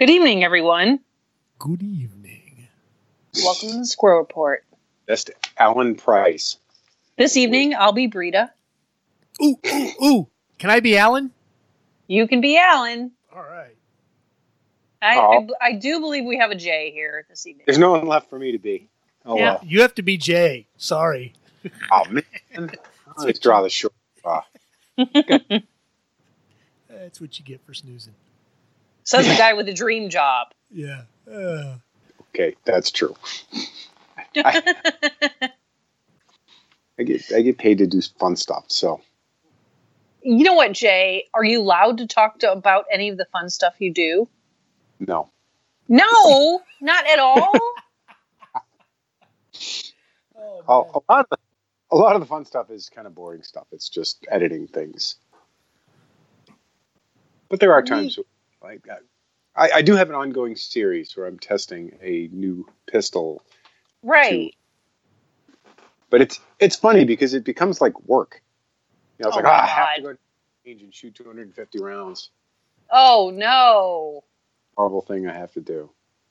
Good evening, everyone. Good evening. Welcome to the Squirrel Report. That's Alan Price. This evening, I'll be Brita. Ooh. Can I be Alan? You can be Alan. All right. I do believe we have a Jay here this evening. There's no one left for me to be. Oh, Yeah. well. You have to be Jay. Sorry. Oh, man. Let's draw the short. That's what you get for snoozing. Says the guy with a dream job. Yeah. Okay, that's true. I get paid to do fun stuff, so. You know what, Jay? Are you allowed to talk about any of the fun stuff you do? No. No, not at all. A lot of the fun stuff is kind of boring stuff. It's just editing things. But there are times like that. I do have an ongoing series where I'm testing a new pistol. Right. But it's funny because it becomes like work. You know, it's I have to go to the range and shoot 250 rounds. Oh, no. Horrible thing I have to do.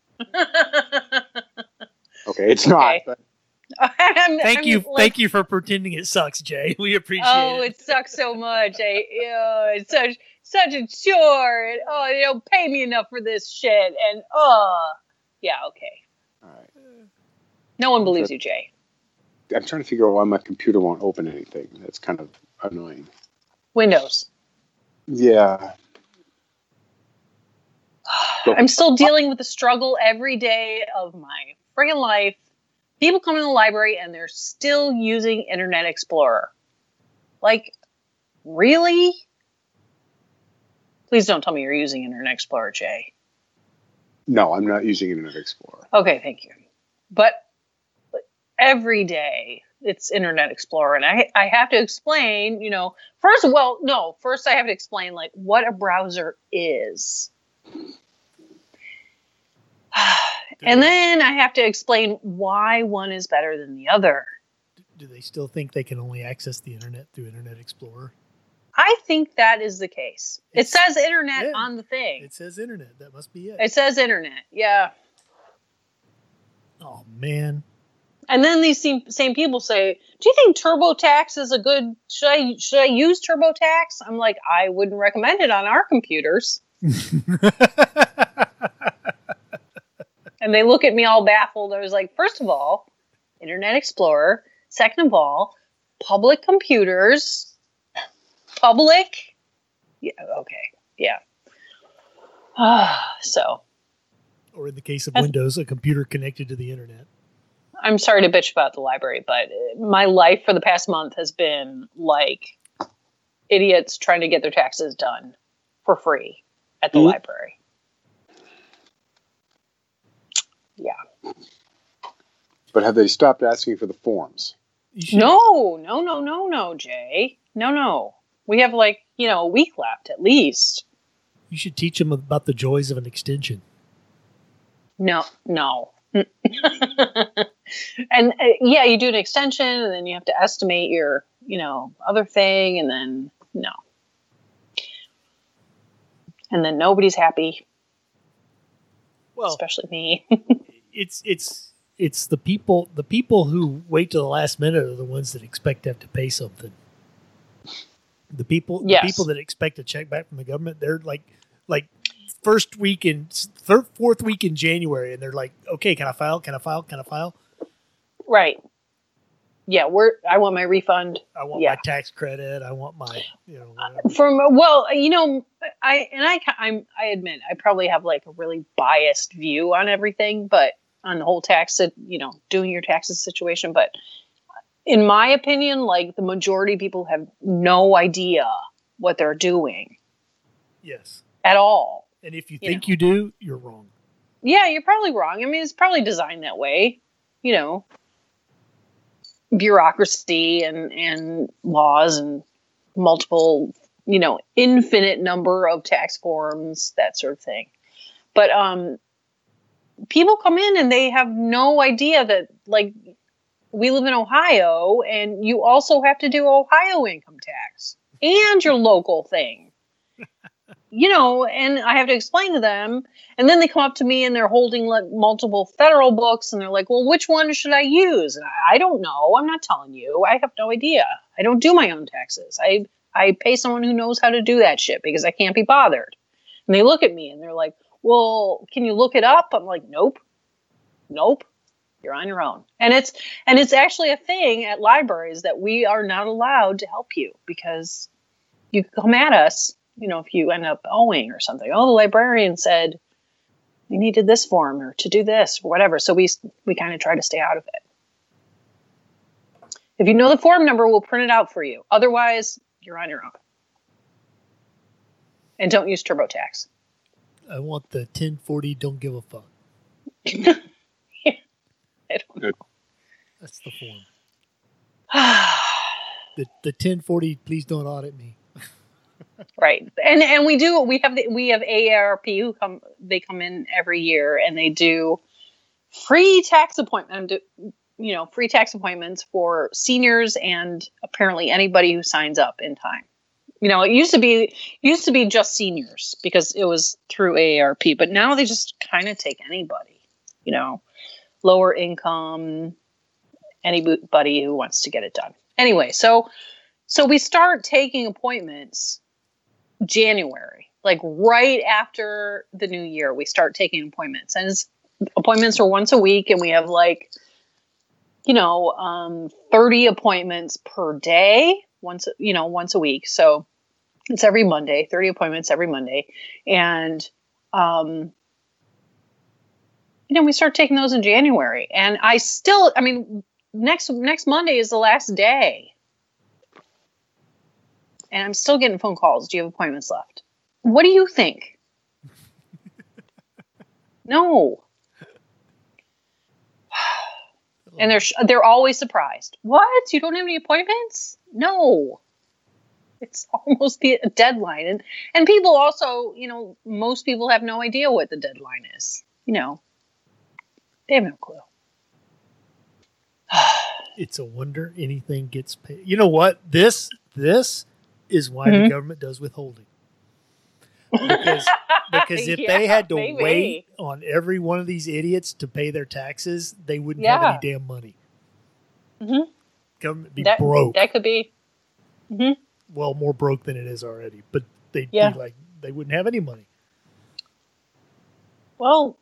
Okay, it's not. Okay. But Thank you for pretending it sucks, Jay. We appreciate it. Oh, it sucks so much. It's such a chore. And, they don't pay me enough for this shit. And yeah, okay. all right. No one believes you, Jay. I'm trying to figure out why my computer won't open anything. That's kind of annoying. Windows. Yeah. I'm still dealing with the struggle every day of my friggin' life. People come in the library and they're still using Internet Explorer. Like, really? Please don't tell me you're using Internet Explorer, Jay. No, I'm not using Internet Explorer. Okay, thank you. But every day it's Internet Explorer, and I have to explain, first I have to explain like what a browser is. And then I have to explain why one is better than the other. Do they still think they can only access the internet through Internet Explorer? I think that is the case. It says internet on the thing. It says internet. That must be it. It says internet. Yeah. Oh, man. And then these same people say, do you think TurboTax is a good, should I use TurboTax? I'm like, I wouldn't recommend it on our computers. And they look at me all baffled. I was like, first of all, Internet Explorer. Second of all, public computers. Public? Yeah, okay. Yeah. So. Or in the case of Windows, a computer connected to the internet. I'm sorry to bitch about the library, but my life for the past month has been like idiots trying to get their taxes done for free at the library. Yeah. But have they stopped asking for the forms? No, Jay. No. We have a week left at least. You should teach them about the joys of an extension. No. And you do an extension and then you have to estimate your, other thing and then no. And then nobody's happy. Well, especially me. It's the people who wait to the last minute are the ones that expect to have to pay something. The people that expect a check back from the government, they're like fourth week in January, and they're like, okay, can I file? Right. Yeah, I want my refund. I want my tax credit. I want my, I admit I probably have like a really biased view on everything, but on the whole tax, doing your taxes situation. But in my opinion, like the majority of people have no idea what they're doing. Yes. At all. And if you think you do, you're wrong. Yeah, you're probably wrong. I mean, it's probably designed that way, bureaucracy and laws and multiple, infinite number of tax forms, that sort of thing. But people come in and they have no idea that, like, we live in Ohio and you also have to do Ohio income tax and your local thing. and I have to explain to them. And then they come up to me and they're holding multiple federal books and they're like, well, which one should I use? And I don't know. I'm not telling you. I have no idea. I don't do my own taxes. I pay someone who knows how to do that shit because I can't be bothered. And they look at me and they're like, well, can you look it up? I'm like, nope. You're on your own. And it's actually a thing at libraries that we are not allowed to help you because you come at us, if you end up owing or something. Oh, the librarian said we needed this form or to do this or whatever. So we kind of try to stay out of it. If you know the form number, we'll print it out for you. Otherwise, you're on your own. And don't use TurboTax. I want the 1040 don't give a fuck. Yeah, I don't know. That's the form. the 1040 please don't audit me. Right. And we have AARP who come in every year and they do free tax appointments for seniors and apparently anybody who signs up in time. It used to be just seniors because it was through AARP, but now they just kind of take anybody, lower income, anybody who wants to get it done. Anyway, so we start taking appointments January, like right after the new year, we start taking appointments, and appointments are once a week, and we have 30 appointments per day, once a week. So it's every Monday, 30 appointments every Monday. And, we start taking those in January, and next Monday is the last day. And I'm still getting phone calls. Do you have appointments left? What do you think? No. And they're always surprised. What? You don't have any appointments? No. It's almost the deadline. And people also, most people have no idea what the deadline is. They have no clue. It's a wonder anything gets paid. You know what? This is why the government does withholding. Because if they had to wait on every one of these idiots to pay their taxes, they wouldn't have any damn money. Mm-hmm. Government be broke. That could be. Mm-hmm. Well, more broke than it is already. But they'd be like, they wouldn't have any money. Well,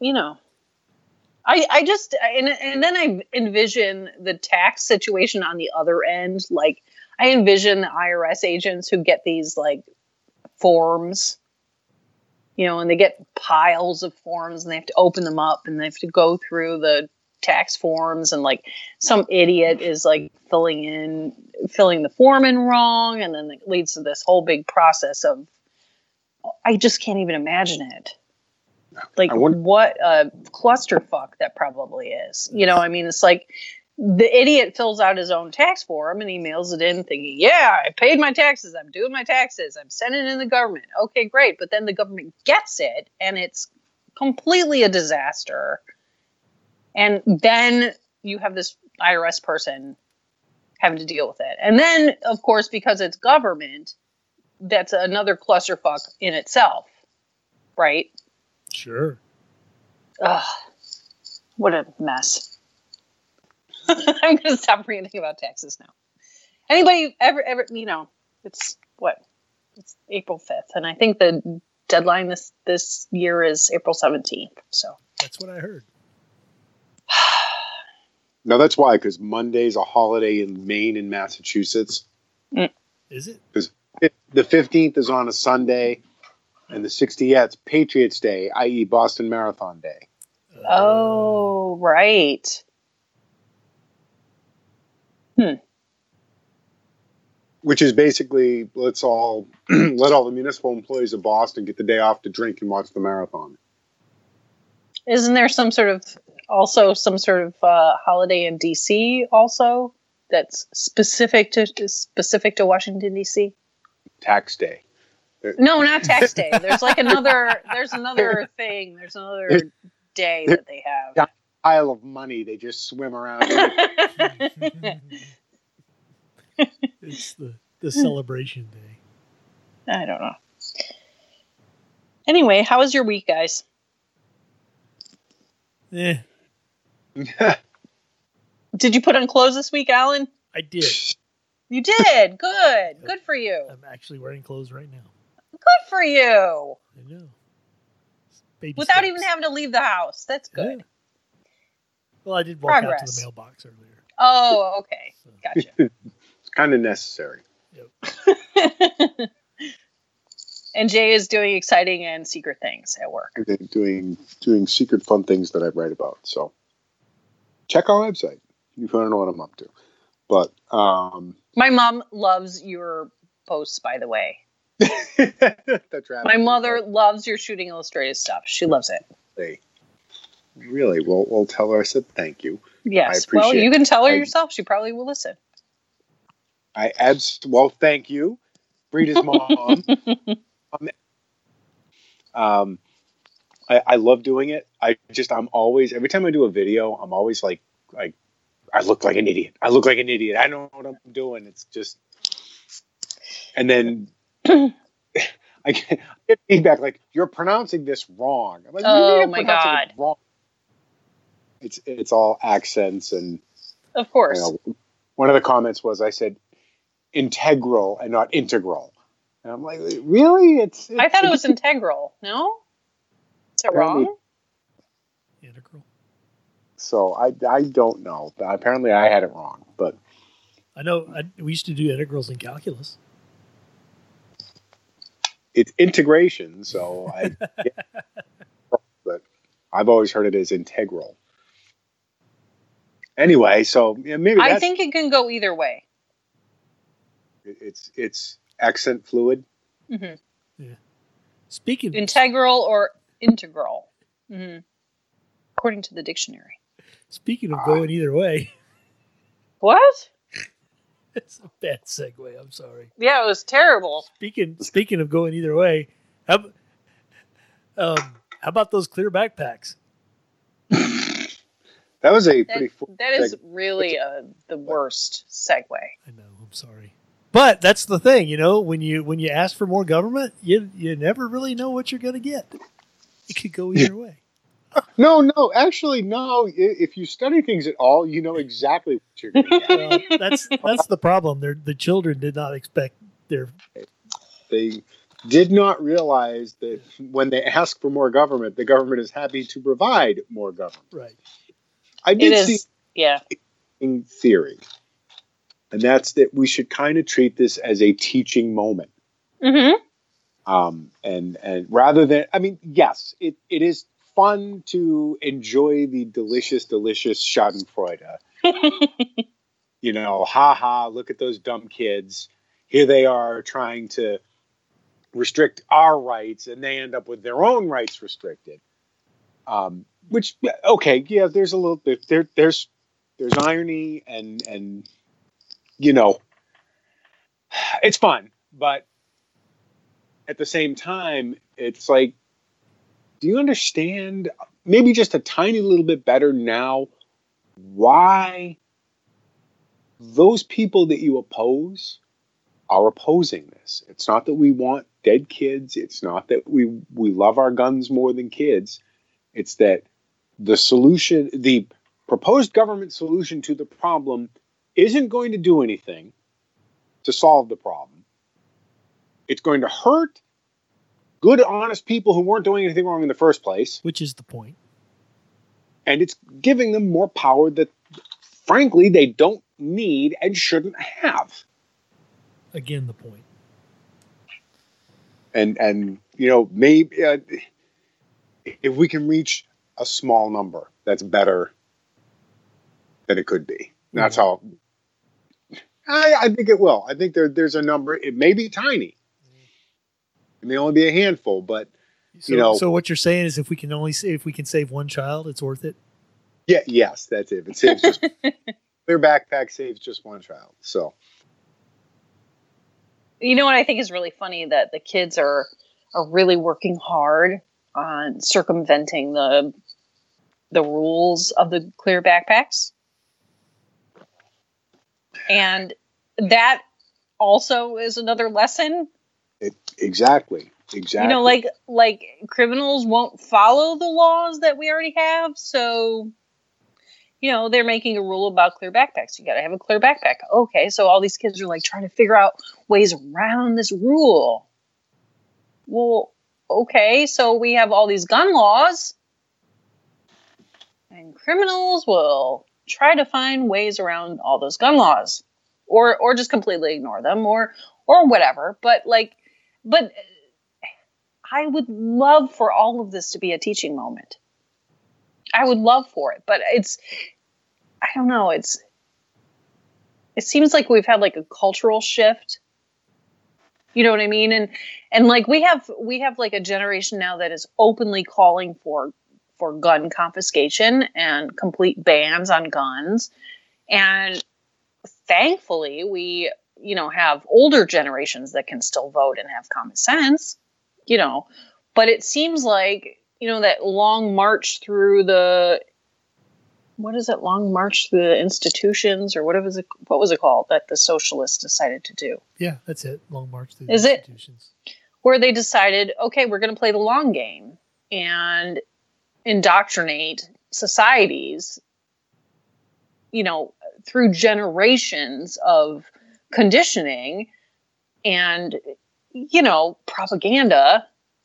I just, and then I envision the tax situation on the other end. Like, I envision the IRS agents who get these forms, and they get piles of forms and they have to open them up and they have to go through the tax forms, and some idiot is filling the form in wrong, and then it leads to this whole big process of, I just can't even imagine it. What a clusterfuck that probably is. It's like the idiot fills out his own tax form and he mails it in thinking, yeah, I paid my taxes. I'm doing my taxes. I'm sending it in the government. Okay, great. But then the government gets it and it's completely a disaster. And then you have this IRS person having to deal with it. And then, of course, because it's government, that's another clusterfuck in itself. Right? Sure. Ugh. What a mess. I'm going to stop ranting about taxes now. Anybody ever, it's April 5th. And I think the deadline this year is April 17th. So that's what I heard. No, that's why, because Monday's a holiday in Maine and Massachusetts. Is it? Because the 15th is on a Sunday, and the 60th, it's Patriots Day, i.e. Boston Marathon Day. Oh, right. Which is basically, let all the municipal employees of Boston get the day off to drink and watch the marathon. Isn't there some sort of holiday in DC also that's specific to Washington DC? Tax Day. No, not tax day. There's another thing. There's another day that they have. A pile of money. They just swim around. It's the celebration day. I don't know. Anyway, how was your week, guys? Yeah. Did you put on clothes this week, Alan? I did. You did? Good. Good for you. I'm actually wearing clothes right now. Good for you. I know. Baby Without steps. even having to leave the house. That's good. Yeah. Well, I did walk out to the mailbox earlier. Oh, okay. Gotcha. It's kind of necessary. Yep. And Jay is doing exciting and secret things at work. Doing secret fun things that I write about. So check our website if you want to know what I'm up to. But my mom loves your posts, by the way. My mother loves your Shooting Illustrated stuff. She loves it. Hey, really? Well, we'll tell her I said thank you. Yes. Well, you can tell her yourself. She probably will listen. Well, thank you, Britta's mom. I love doing it. I'm always, every time I do a video, I'm always like I look like an idiot. I know what I'm doing. It's just, and then I get feedback like, you're pronouncing this wrong. I'm like, oh my God. Wrong. It's all accents. And of course, one of the comments was, I said integral and not integral. And I'm like, really? I thought it was integral. No? Is that wrong? Integral. So I don't know. Apparently I had it wrong, but I know we used to do integrals in calculus. It's integration, so but I've always heard it as integral. Anyway, so maybe I think it can go either way. It's accent fluid. Mm-hmm. Yeah. Speaking integral or integral, according to the dictionary. Speaking of going either way. What? It's a bad segue. I'm sorry. Yeah, it was terrible. Speaking of going either way, how about those clear backpacks? That was a pretty. That is really the worst segue. I know. I'm sorry, but that's the thing. When you ask for more government, you never really know what you're going to get. It could go either way. No, actually, no. If you study things at all, you know exactly what you're going to get. That's the problem. The children did not expect They did not realize that when they ask for more government, the government is happy to provide more government. Right. I did see in theory, and that's that we should kind of treat this as a teaching moment. Mm-hmm. And rather than, yes, it is fun to enjoy the delicious Schadenfreude. Look at those dumb kids. Here they are trying to restrict our rights, and they end up with their own rights restricted. Which, okay, yeah, there's a little bit there's irony and it's fun, but at the same time, it's like, do you understand maybe just a tiny little bit better now why those people that you oppose are opposing this? It's not that we want dead kids. It's not that we love our guns more than kids. It's that the proposed government solution to the problem isn't going to do anything to solve the problem. It's going to hurt good, honest people who weren't doing anything wrong in the first place. Which is the point. And it's giving them more power that, frankly, they don't need and shouldn't have. Again, the point. And maybe if we can reach a small number, that's better than it could be. That's how I think it will. I think there's a number. It may be tiny. It may only be a handful, but So what you're saying is, if we can save one child, it's worth it. Yeah. Yes, that's it. It saves just clear backpack saves just one child. So. You know what I think is really funny, that the kids are really working hard on circumventing the rules of the clear backpacks. And that also is another lesson. Exactly. Exactly. You know, like criminals won't follow the laws that we already have, so you know, they're making a rule about clear backpacks. You got to have a clear backpack. Okay, so all these kids are like trying to figure out ways around this rule. Well, okay, so we have all these gun laws, and criminals will try to find ways around all those gun laws, or just completely ignore them, or whatever. But I would love for all of this to be a teaching moment. I would love for it, but I don't know. It seems like we've had like a cultural shift. You know what I mean? And like we have like a generation now that is openly calling for gun confiscation and complete bans on guns. And thankfully we, you know, have older generations that can still vote and have common sense, you know, but it seems like, you know, that long march through the, what is it? Long march through the institutions, or what was it called that the socialists decided to do? Yeah, that's it. Long march through the institutions. Where they decided, okay, we're going to play the long game and indoctrinate societies, you know, through generations of conditioning and, you know, propaganda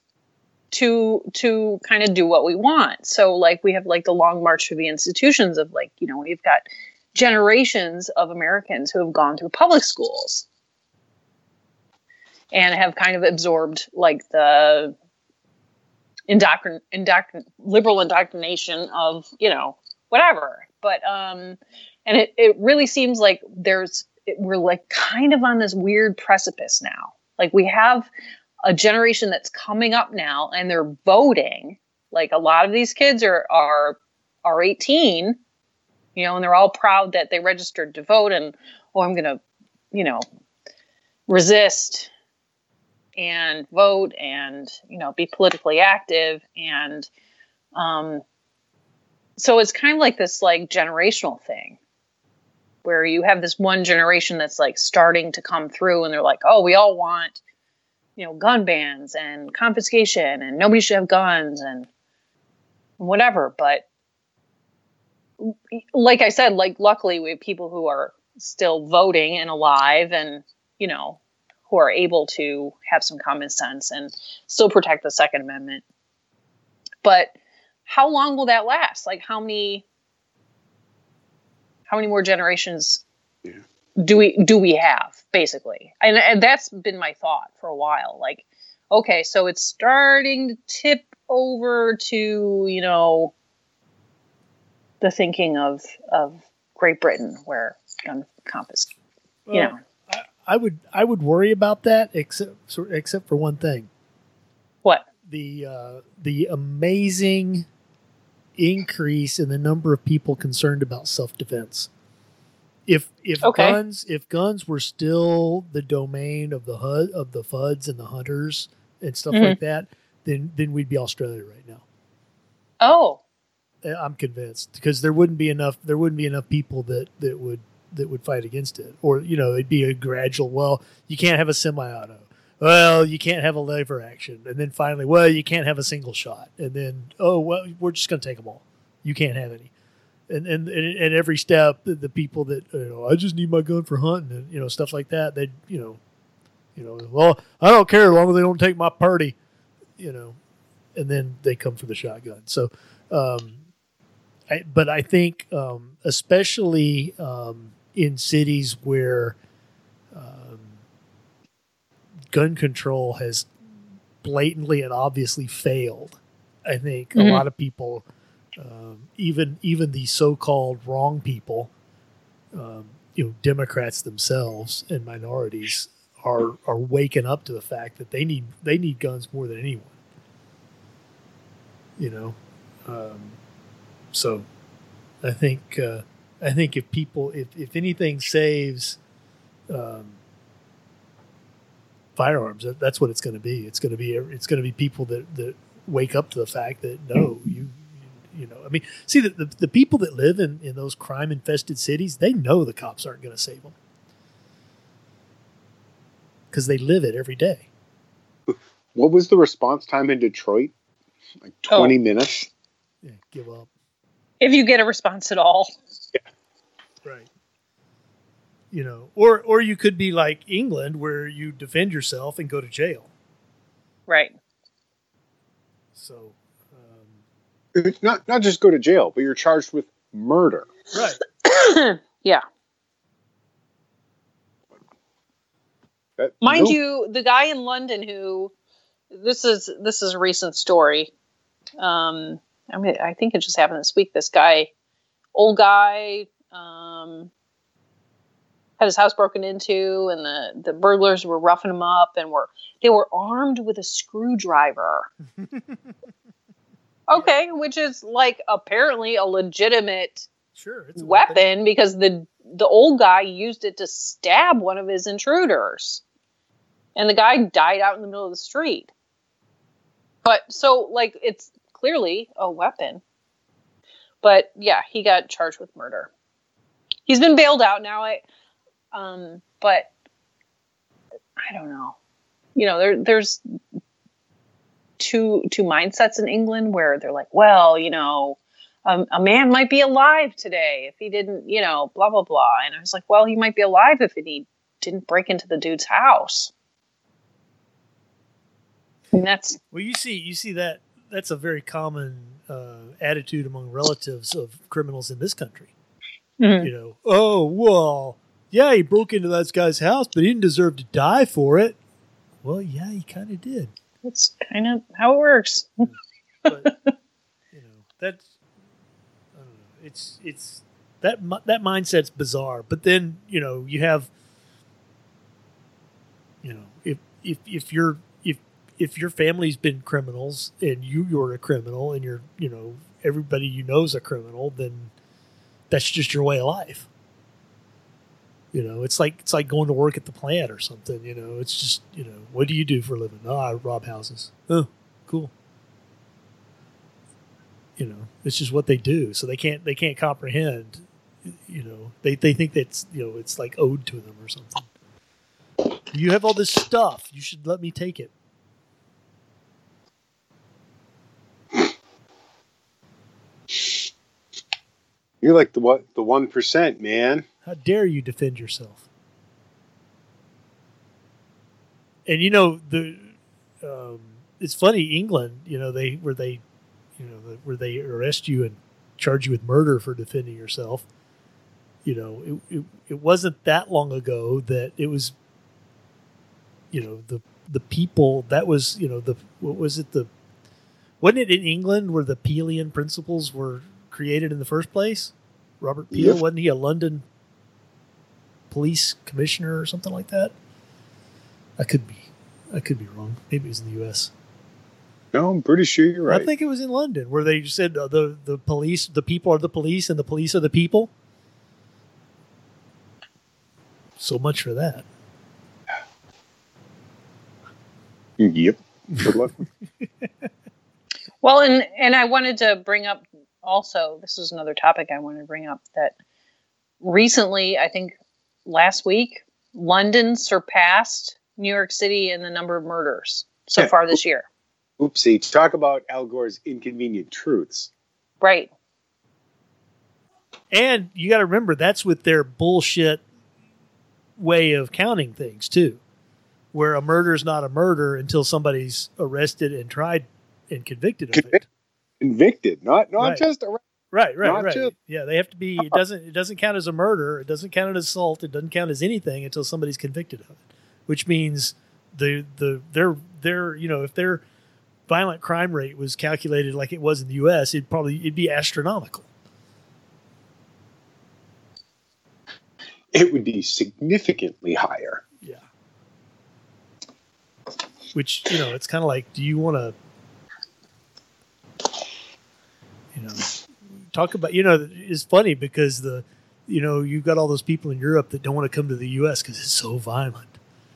to kind of do what we want. So like we have like the long march through the institutions of like, you know, we've got generations of Americans who have gone through public schools and have kind of absorbed like the liberal indoctrination of, you know, whatever. But and it really seems like we're like kind of on this weird precipice now. Like we have a generation that's coming up now and they're voting. Like a lot of these kids are 18, you know, and they're all proud that they registered to vote and, oh, I'm going to, you know, resist and vote and, you know, be politically active. And so it's kind of like this like generational thing where you have this one generation that's like starting to come through and they're like, oh, we all want, you know, gun bans and confiscation and nobody should have guns and whatever. But like I said, like luckily we have people who are still voting and alive and, you know, who are able to have some common sense and still protect the Second Amendment. But how long will that last? Like how many more generations do we have, basically? And that's been my thought for a while. Like, okay, so it's starting to tip over to, you know, the thinking of Great Britain where gun confiscation, you know. I would worry about that except for one thing. What? The amazing increase in the number of people concerned about self-defense. If guns were still the domain of the FUDs and the hunters and stuff like that, then we'd be Australia right now. Oh, I'm convinced, because there wouldn't be enough people that would fight against it, or you know, it'd be a gradual. Well, you can't have a semi-auto. Well, you can't have a lever action, and then finally, well, you can't have a single shot, and then well, we're just going to take them all. You can't have any. And every step, the people that, you know, I just need my gun for hunting and, you know, stuff like that. They, you know, well, I don't care as long as they don't take my party, you know, and then they come for the shotgun. So, but I think, especially in cities where gun control has blatantly and obviously failed, I think a lot of people, even the so-called wrong people, you know, Democrats themselves and minorities are waking up to the fact that they need guns more than anyone. You know, so I think if anything saves firearms, that's what it's going to be. It's going to be people that wake up to the fact that no, you know, I mean, see, the people that live in those crime-infested cities, they know the cops aren't going to save them because they live it every day. What was the response time in Detroit? Like 20 minutes? Yeah, give up. If you get a response at all. Yeah. Right. You know, or you could be like England, where you defend yourself and go to jail. Right. So, not just go to jail, but you're charged with murder. Right. Yeah. Mind you, the guy in London who this is a recent story. I think it just happened this week. This guy, old guy, had his house broken into, and the burglars were roughing him up, and they were armed with a screwdriver. Okay, which is like apparently a legitimate weapon because the old guy used it to stab one of his intruders, and the guy died out in the middle of the street. But so like it's clearly a weapon. But yeah, he got charged with murder. He's been bailed out now. But I don't know. You know, there's two mindsets in England where they're like, well, you know, a man might be alive today if he didn't, you know, blah blah blah. And I was like, well, he might be alive if he didn't break into the dude's house. And you see that's a very common attitude among relatives of criminals in this country. Mm-hmm. You know, oh well, yeah, he broke into that guy's house, but he didn't deserve to die for it. Well, yeah, he kind of did. That's kind of how it works. But you know, that's I don't know. It's that mindset's bizarre. But then you know you have you know if your family's been criminals and you're a criminal and you're you know everybody you know is a criminal, then that's just your way of life. You know, it's like going to work at the plant or something. You know, it's just you know, what do you do for a living? Oh, I rob houses. Oh, cool. You know, it's just what they do. So they can't comprehend. You know, they think that's you know it's like owed to them or something. You have all this stuff. You should let me take it. You're like the 1%, man. How dare you defend yourself? And you know it's funny. England, you know, where they arrest you and charge you with murder for defending yourself. You know, it wasn't that long ago that it was. You know the people that was you know wasn't it in England where the Peelian principles were created in the first place? Robert Peel, wasn't he a London police commissioner or something like that? I could be wrong. Maybe it was in the U.S. No, I'm pretty sure you're right. I think it was in London where they said the police, the people are the police, and the police are the people. So much for that. Yep. Good luck. Well, and I wanted to bring up also, this is another topic I wanted to bring up, that recently, I think last week, London surpassed New York City in the number of murders so far this year. Oopsie. Talk about Al Gore's inconvenient truths. Right. And you got to remember, that's with their bullshit way of counting things, too. Where a murder is not a murder until somebody's arrested and tried and convicted of it. Convicted, not right. Just arrested. Right. Just... Yeah, they have to be. It doesn't count as a murder. It doesn't count as assault. It doesn't count as anything until somebody's convicted of it. Which means their you know if their violent crime rate was calculated like it was in the U.S., it'd be astronomical. It would be significantly higher. Yeah. Which, you know, it's kind of like, do you want to, you know, talk about, you know, it's funny because you've got all those people in Europe that don't want to come to the U.S. because it's so violent.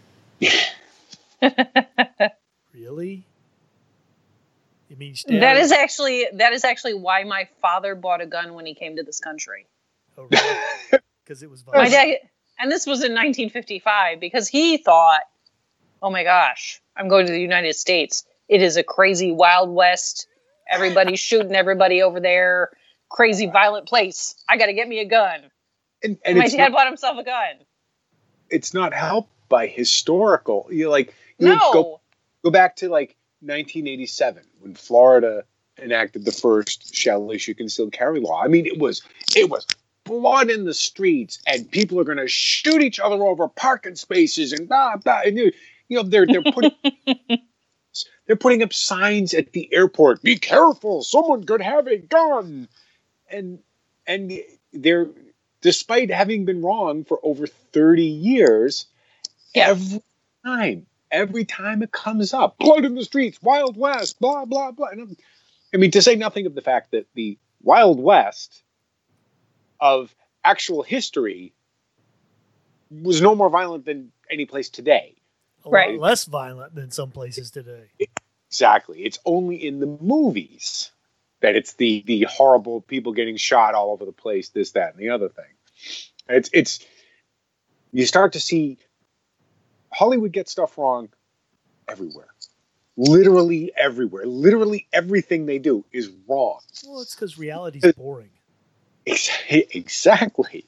Really? You mean that is actually why my father bought a gun when he came to this country. Oh, really? Because it was violent. My dad, and this was in 1955, because he thought Oh my gosh, I'm going to the United States. It is a crazy Wild West. Everybody's shooting everybody over there. Crazy violent place. I got to get me a gun. And my dad bought himself a gun. It's not helped by historical. No. Go back to like 1987 when Florida enacted the first shall issue concealed carry law. I mean, it was blood in the streets, and people are going to shoot each other over parking spaces and blah blah. And they're putting they're putting up signs at the airport. Be careful! Someone could have a gun. And they're, despite having been wrong for over 30 years, every time it comes up, blood in the streets, Wild West, blah blah blah. I mean, to say nothing of the fact that the Wild West of actual history was no more violent than any place today. A lot less violent than some places today. Exactly. It's only in the movies that it's the horrible people getting shot all over the place, this, that, and the other thing. It's you start to see Hollywood get stuff wrong everywhere. Literally everywhere. Literally everything they do is wrong. Well, it's because reality's boring. Exactly.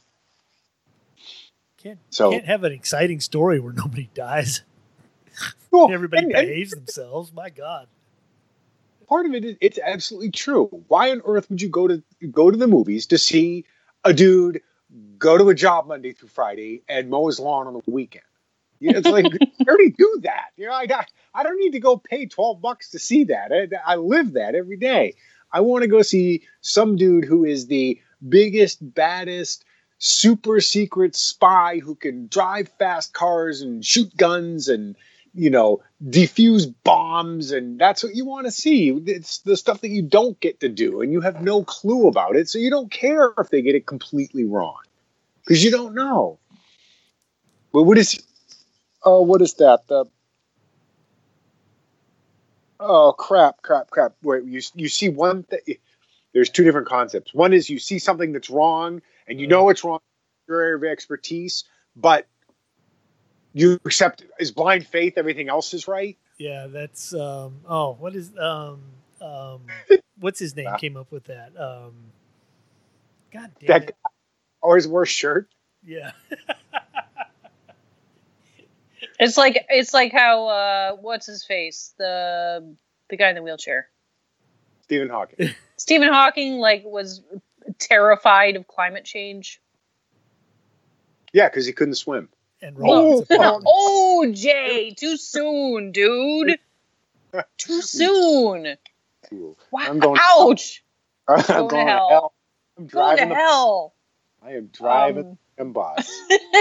Can't have an exciting story where nobody dies. Well, everybody behaves themselves. My God. Part of it is, it's absolutely true. Why on earth would you go to the movies to see a dude go to a job Monday through Friday and mow his lawn on the weekend? It's like, I already do that. I don't need to go pay $12 to see that. I live that every day. I want to go see some dude who is the biggest, baddest, super secret spy who can drive fast cars and shoot guns and, defuse bombs. And that's what you want to see. It's the stuff that you don't get to do and you have no clue about it. So you don't care if they get it completely wrong because you don't know. But what is that? Crap. Where you see one thing. There's two different concepts. One is you see something that's wrong and you know it's wrong in your area of expertise, but you accept as blind faith everything else is right. Yeah, that's what is what's his name came up with that? God damn it. Always wore a shirt. Yeah. It's like how what's his face? The guy in the wheelchair. Stephen Hawking. Stephen Hawking was terrified of climate change. Yeah, because he couldn't swim. And Jay, too soon, dude. Too soon. Wow. Ouch. I'm going to hell. I'm driving to hell. I am driving the boss.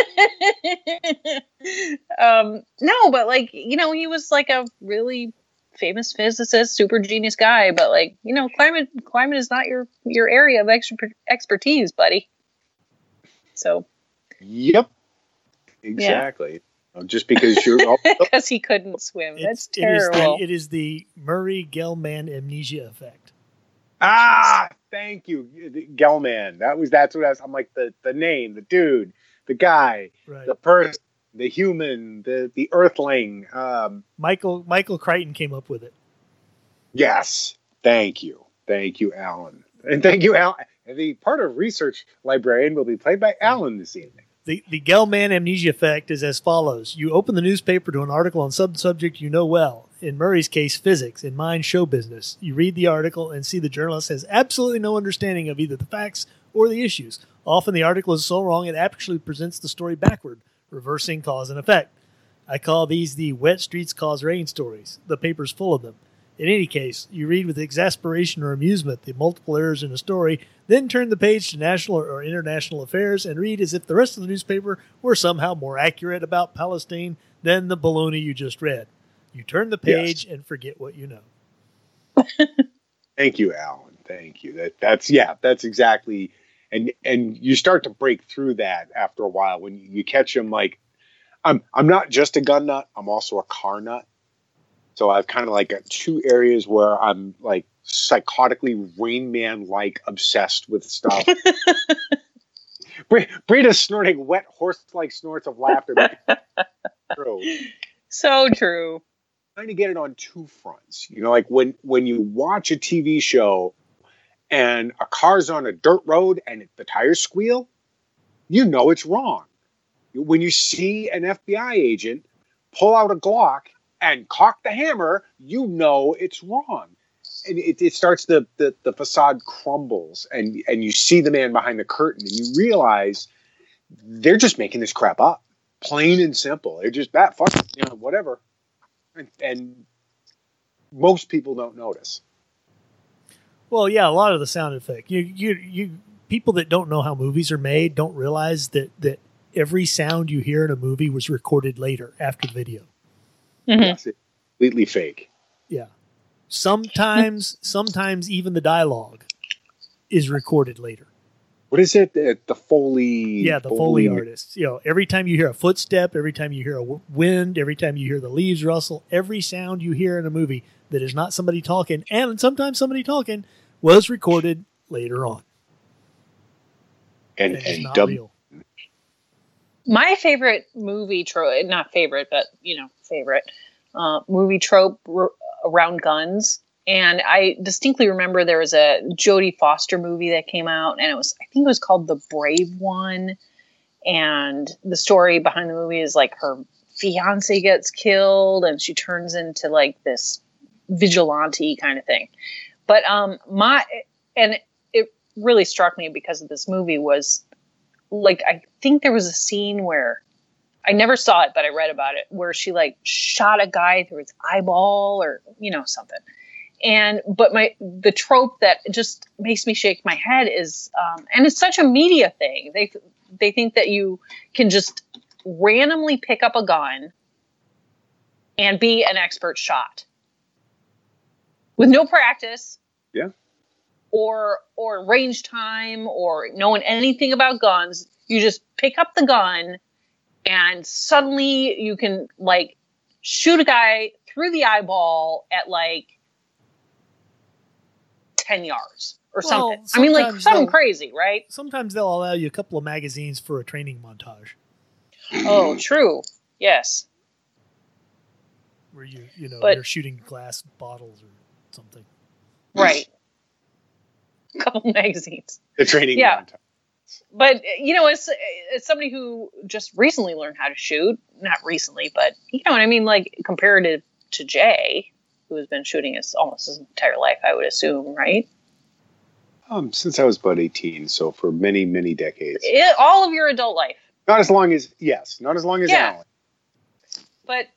No, but he was like a really famous physicist, super genius guy, but climate is not your area of expertise, buddy. So. Yep. Exactly. Yeah. Just because you're because he couldn't swim. That's terrible. It is the Murray-Gell-Mann amnesia effect. Thank you, Gell-Mann. That's what I was. I'm like the name, the dude, the guy, right. The person, the human, the Earthling. Michael Crichton came up with it. Yes, thank you, Alan, and thank you, Alan. The part of research librarian will be played by Alan this evening. The Gell-Mann amnesia effect is as follows. You open the newspaper to an article on some subject you know well. In Murray's case, physics. In mine, show business. You read the article and see the journalist has absolutely no understanding of either the facts or the issues. Often the article is so wrong it actually presents the story backward, reversing cause and effect. I call these the wet streets cause rain stories. The paper's full of them. In any case, you read with exasperation or amusement the multiple errors in a story, then turn the page to national or international affairs and read as if the rest of the newspaper were somehow more accurate about Palestine than the baloney you just read. You turn the page and forget what you know. Thank you, Alan. Thank you. That's exactly, and you start to break through that after a while when you catch them. Like, I'm not just a gun nut. I'm also a car nut. So I've kind of got two areas where I'm psychotically Rain Man-like obsessed with stuff. Brita's snorting wet horse-like snorts of laughter. So true. Trying to get it on two fronts. You know, like when you watch a TV show and a car's on a dirt road and the tires squeal, you know it's wrong. When you see an FBI agent pull out a Glock and cock the hammer, you know it's wrong. And it starts the facade crumbles, and you see the man behind the curtain, and you realize they're just making this crap up, plain and simple. They're just fuck it, you know, whatever. And most people don't notice. Well, yeah, a lot of the sound effect. You people that don't know how movies are made don't realize that every sound you hear in a movie was recorded later after the video. Mm-hmm. Yes, it's completely fake. Yeah. Sometimes even the dialogue is recorded later. What is it? The Foley. Yeah, the Foley artists. You know, every time you hear a footstep, every time you hear a wind, every time you hear the leaves rustle, every sound you hear in a movie that is not somebody talking, and sometimes somebody talking, was recorded later on. And not real. My favorite movie trope, not favorite, but, favorite movie trope around guns. And I distinctly remember there was a Jodie Foster movie that came out, and I think it was called The Brave One. And the story behind the movie is like her fiance gets killed and she turns into like this vigilante kind of thing. But it really struck me because of this movie was like, I think there was a scene where I never saw it, but I read about it, where she like shot a guy through his eyeball or, something. But the trope that just makes me shake my head is, and it's such a media thing. They think that you can just randomly pick up a gun and be an expert shot with no practice. Yeah. Or range time or knowing anything about guns. You just pick up the gun and suddenly you can like shoot a guy through the eyeball at like 10 yards or something. I mean, like something crazy, right? Sometimes they'll allow you a couple of magazines for a training montage. Oh, true. Yes. Where you're shooting glass bottles or something. Right. A couple magazines. The training montage. But, as somebody who just recently learned how to shoot, not recently, but you know what I mean? Like comparative to Jay, who has been shooting almost his entire life, I would assume, right? Since I was about 18, so for many, many decades. All of your adult life. Not as long as Alan. But,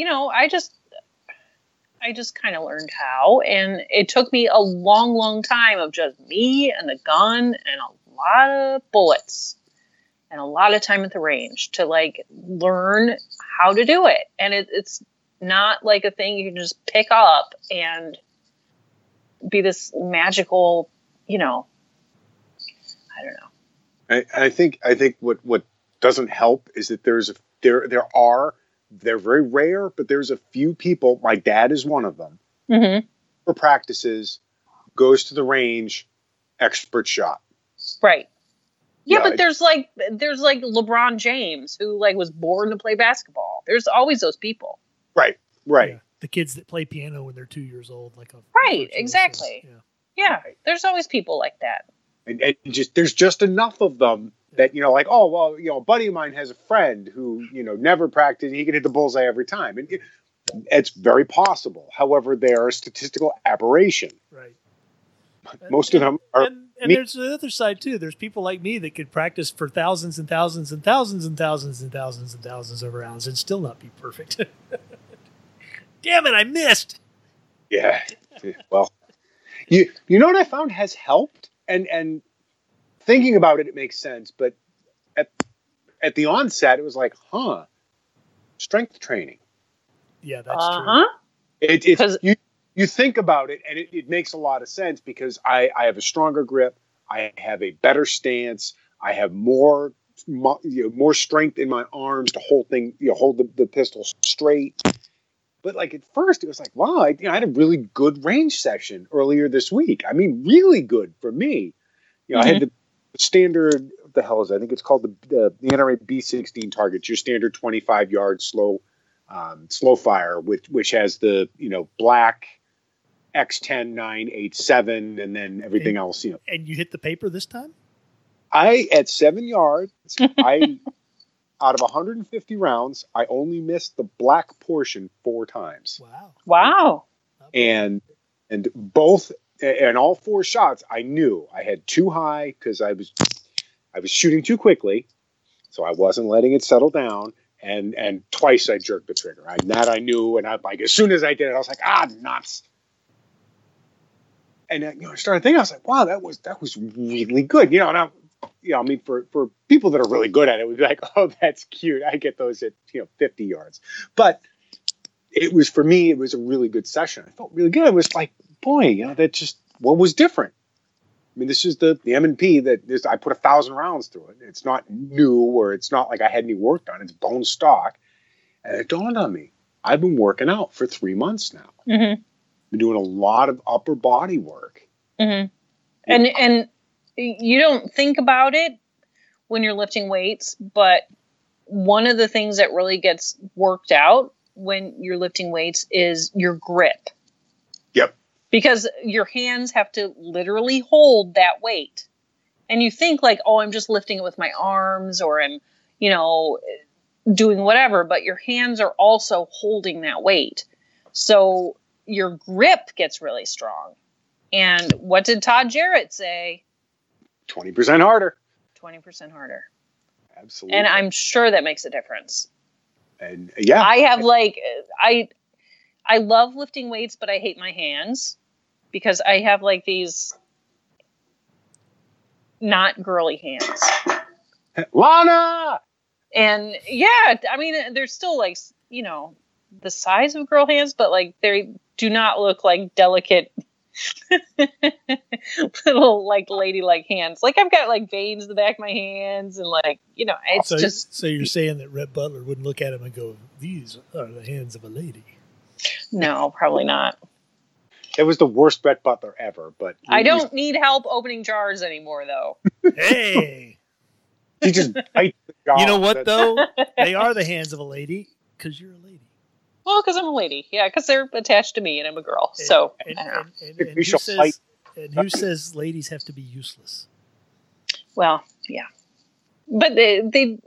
I just kind of learned how, and it took me a long, long time of just me and the gun and a lot of bullets and a lot of time at the range to like learn how to do it. And it's not like a thing you can just pick up and be this magical, I don't know. I think what doesn't help is that they're very rare, but there's a few people. My dad is one of them. Mm-hmm. For practices, goes to the range, expert shot. Right. Yeah, but there's like LeBron James who like was born to play basketball. There's always those people. Right. Yeah. The kids that play piano when they're 2 years old, right, exactly. Yeah. There's always people like that. And there's just enough of them that, like, oh, well, a buddy of mine has a friend who, never practiced. He can hit the bullseye every time. And it's very possible. However, they are a statistical aberration. Right. Most of them are. And there's the other side, too. There's people like me that could practice for thousands and thousands and thousands and thousands and thousands and thousands of rounds and still not be perfect. Damn it, I missed. Yeah. Well, you know what I found has helped? And thinking about it, it makes sense. But at the onset, it was like, strength training. Yeah, that's true. You think about it, and it makes a lot of sense because I have a stronger grip. I have a better stance. I have more strength in my arms to hold the pistol straight. But like at first, it was like, wow, I had a really good range session earlier this week. I mean, really good for me. I had the standard. What the hell is that? I think it's called the NRA B16 target. Your standard 25-yard slow Slow Fire, which has the black X10 987, and then everything else. And you hit the paper this time? At 7 yards, out of 150 rounds, I only missed the black portion 4 times. Wow. And both and all 4 shots, I knew I had too high because I was shooting too quickly, so I wasn't letting it settle down. And twice I jerked the trigger. I knew, and as soon as I did it, I was like, nuts. And I started thinking, I was like, wow, that was really good. For people that are really good at it, we'd be like, oh, that's cute. I get those at 50 yards. But it was, for me, it was a really good session. I felt really good. It was like, boy, that just what was different. I mean, this is the M&P that I put 1,000 rounds through it. It's not new, or it's not like I had any work done. It's bone stock. And it dawned on me, I've been working out for 3 months now. Mm-hmm. Been doing a lot of upper body work. Mm-hmm. And you don't think about it when you're lifting weights, but one of the things that really gets worked out when you're lifting weights is your grip. Yep. Because your hands have to literally hold that weight. And you think like, oh, I'm just lifting it with my arms, or I'm, doing whatever, but your hands are also holding that weight. So your grip gets really strong. And what did Todd Jarrett say? 20% harder. 20% harder. Absolutely. And I'm sure that makes a difference. And yeah. I have I love lifting weights, but I hate my hands because I have like these not girly hands. Lana! And yeah, I mean, they're still like, the size of girl hands, but like they do not look like delicate little like ladylike hands. Like I've got like veins in the back of my hands, and like, it's So you're saying that Rhett Butler wouldn't look at him and go, "These are the hands of a lady"? No, probably not. It was the worst Rhett Butler ever, but I don't need help opening jars anymore, though. Hey, he just bites the jar. You know what though? They are the hands of a lady because you're a lady. Well, because I'm a lady, yeah, because they're attached to me and I'm a girl. So I don't know. Who says ladies have to be useless? Well, yeah, but they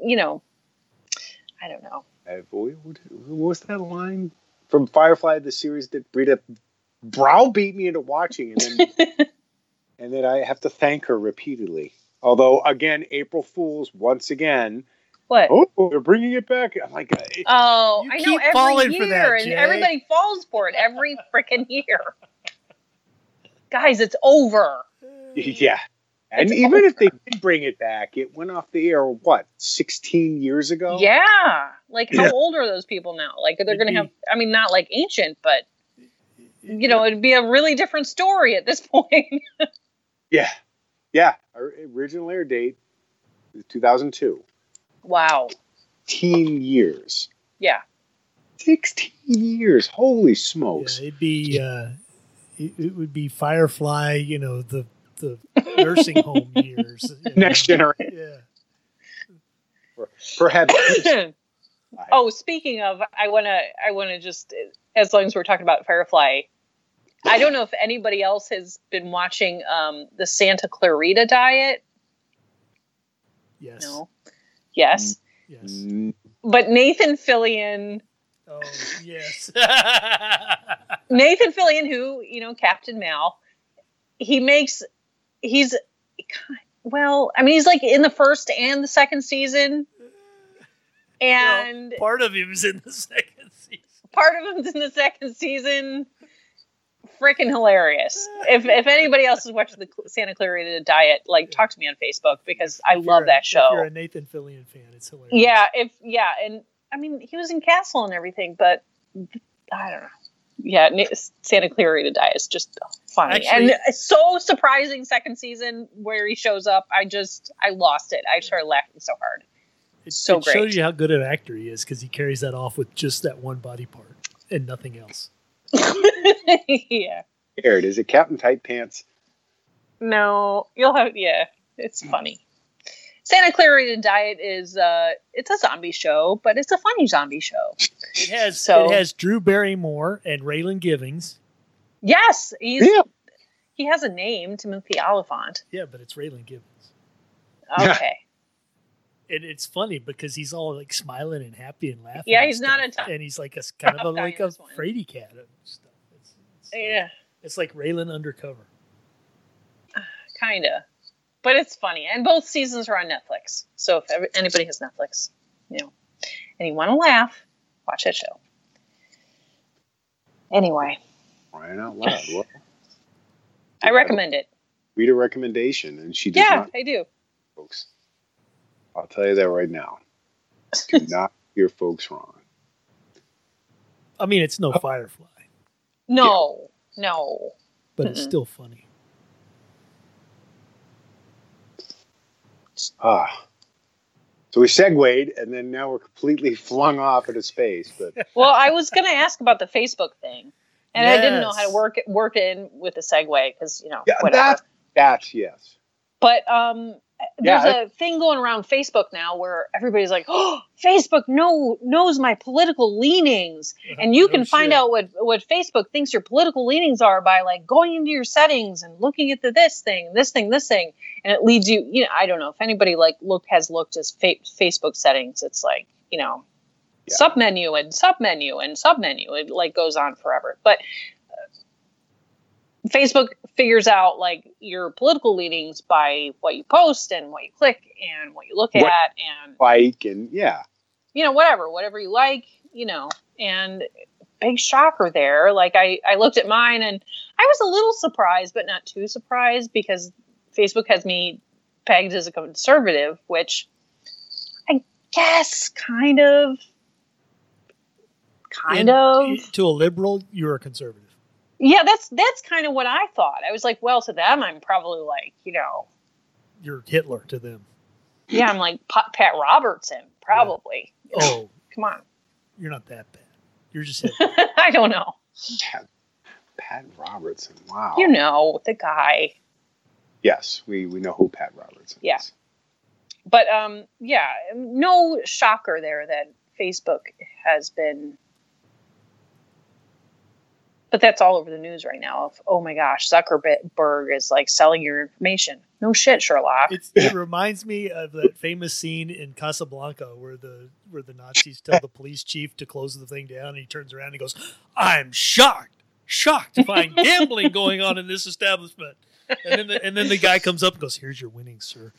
I don't know. What was that line from Firefly, the series that Rita browbeat me into watching, and then I have to thank her repeatedly. Although, again, April Fools once again. What? Oh, they're bringing it back. I'm like, I know every year, for that, and everybody falls for it every freaking year. Guys, it's over. Yeah. And even if they did bring it back, it went off the air, 16 years ago? Yeah. Like, how old are those people now? Like, they're going to have, not like ancient, but, it'd be a really different story at this point. Yeah. Yeah. Our original air date is 2002. Wow. 16 years. Yeah. 16 years. Holy smokes. Yeah, it'd be, it would be Firefly, the nursing home years. Next generation. Yeah. Perhaps. Oh, speaking of, I want to just, as long as we're talking about Firefly, I don't know if anybody else has been watching the Santa Clarita Diet. Yes. No. Yes. Yes. But Nathan Fillion. Oh, yes. Nathan Fillion, who, Captain Mal, he's like in the first and the second season. And part of him is in the second season. Part of him's in the second season. Freaking hilarious. If anybody else has watched the Santa Clarita Diet, talk to me on Facebook because I love that show. If you're a Nathan Fillion fan, it's hilarious. Yeah, and he was in Castle and everything, but I don't know. Yeah, Santa Clarita Diet is just funny. Actually, and it's so surprising second season where he shows up. I lost it. I started laughing so hard. It great. Shows you how good an actor he is because he carries that off with just that one body part and nothing else. Yeah. Scared. Is it Captain Tight Pants? No, you'll have. Yeah, it's funny. Santa Clarita Diet is it's a zombie show, but it's a funny zombie show. It has Drew Barrymore and Raylan Givens. Yes, he has a name, Timothy Oliphant. Yeah, but it's Raylan Givens. Okay. And it's funny because he's all like smiling and happy and laughing. Yeah, he's not and he's like a kind of like a fraidy cat and stuff. It's like Raylan undercover. Kinda. But it's funny. And both seasons are on Netflix. So if anybody has Netflix, and you want to laugh, watch that show. Anyway. Crying out loud. Well, I recommend it. Read a recommendation. And she does not. Yeah, I do. Folks. I'll tell you that right now. Do not hear folks wrong. I mean, it's no Firefly. No. But it's still funny. So we segued, and then now we're completely flung off into space. But well, I was going to ask about the Facebook thing, and I didn't know how to work in with the segue because whatever. That's yes. But there's a thing going around Facebook now where everybody's like, "Oh, Facebook knows my political leanings," and you can find out what Facebook thinks your political leanings are by like going into your settings and looking at this thing, and it leads you. I don't know if anybody has looked at Facebook settings. It's like submenu and submenu and submenu. It like goes on forever, but. Facebook figures out like your political leanings by what you post and what you click and what you look at and like and whatever you like, and big shocker there. Like I looked at mine and I was a little surprised, but not too surprised because Facebook has me pegged as a conservative, which I guess kind of. To a liberal, you're a conservative. Yeah, that's kind of what I thought. I was like, well, to them, I'm probably like, You're Hitler to them. Yeah, I'm like Pat Robertson, probably. Yeah. Oh. Come on. You're not that bad. You're just Hitler. I don't know. Pat Robertson, wow. The guy. Yes, we know who Pat Robertson is. But, no shocker there that Facebook has been... But that's all over the news right now. Oh my gosh, Zuckerberg is like selling your information. No shit, Sherlock. It reminds me of that famous scene in Casablanca where the Nazis tell the police chief to close the thing down, and he turns around and he goes, "I'm shocked to find gambling going on in this establishment." And then the guy comes up and goes, "Here's your winnings, sir."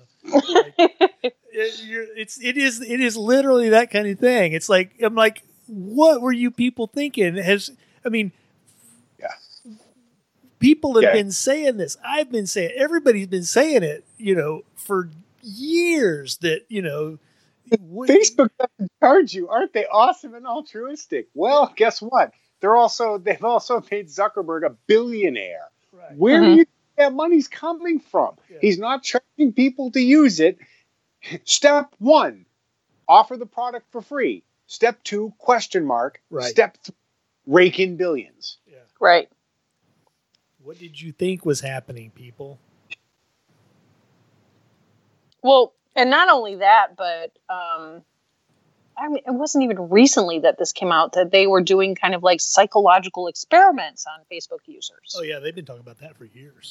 It is literally that kind of thing. It's like I'm like, what were you people thinking? People have been saying this. I've been saying it. Everybody's been saying it, for years that, Facebook doesn't charge you. Aren't they awesome and altruistic? Well, guess what? They've also made Zuckerberg a billionaire. Right. Where do you think that money's coming from? Yeah. He's not charging people to use it. Step 1, offer the product for free. Step 2, ? Right. Step 3, rake in billions. Yeah. Right. What did you think was happening, people? Well, and not only that, but it wasn't even recently that this came out that they were doing kind of like psychological experiments on Facebook users. Oh yeah, they've been talking about that for years.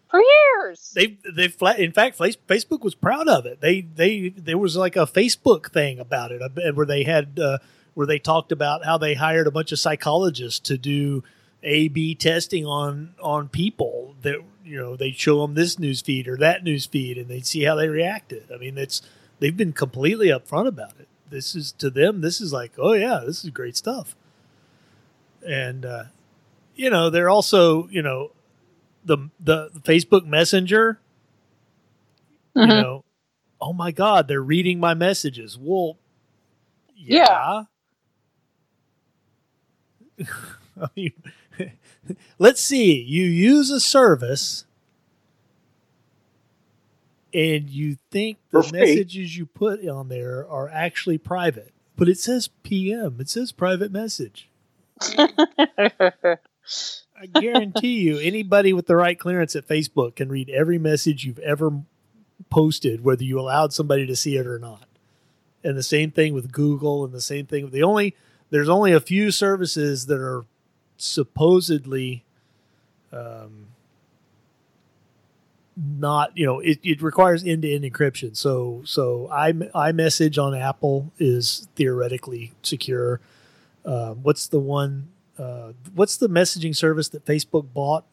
In fact, Facebook was proud of it. There was like a Facebook thing about it where they had where they talked about how they hired a bunch of psychologists to do A/B testing on people that they'd show them this news feed or that news feed and they'd see how they reacted. I mean, they've been completely upfront about it. This is to them. This is like, oh yeah, this is great stuff. And they're also the Facebook Messenger. Mm-hmm. Oh my God, they're reading my messages. Well, yeah. I mean, let's see. You use a service and you think the messages you put on there are actually private, but it says PM. It says private message. I guarantee you, anybody with the right clearance at Facebook can read every message you've ever posted, whether you allowed somebody to see it or not. And the same thing with Google, and the same thing. There's only a few services that are supposedly not, it requires end-to-end encryption. So iMessage on Apple is theoretically secure. What's the messaging service that Facebook bought?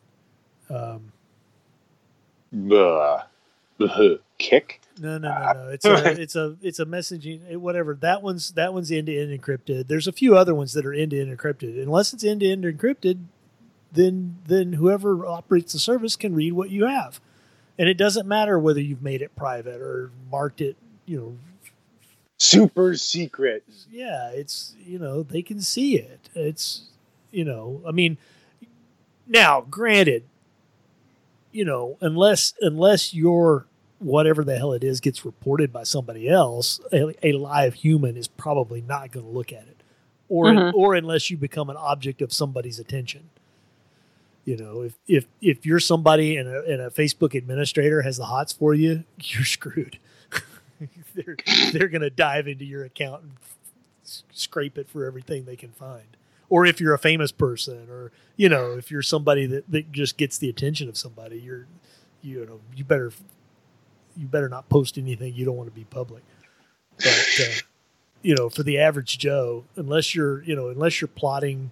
Kick? No. It's a messaging, whatever. That one's end-to-end encrypted. There's a few other ones that are end-to-end encrypted. Unless it's end-to-end encrypted, then whoever operates the service can read what you have. And it doesn't matter whether you've made it private or marked it, super secret. Yeah, it's, they can see it. It's, now granted, unless your whatever the hell it is gets reported by somebody else, a live human is probably not going to look at it, or unless you become an object of somebody's attention. If you're somebody and a Facebook administrator has the hots for you, you're screwed. they're going to dive into your account and scrape it for everything they can find. Or if you're a famous person, or if you're somebody that just gets the attention of somebody, you better not post anything you don't want to be public. But for the average Joe, unless you're plotting